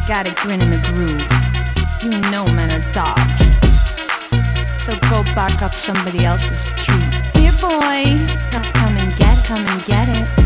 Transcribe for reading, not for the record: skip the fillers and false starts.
got a grin in the groove. You know men are dogs. So go bark up somebody else's tree. Here, boy, come and get it.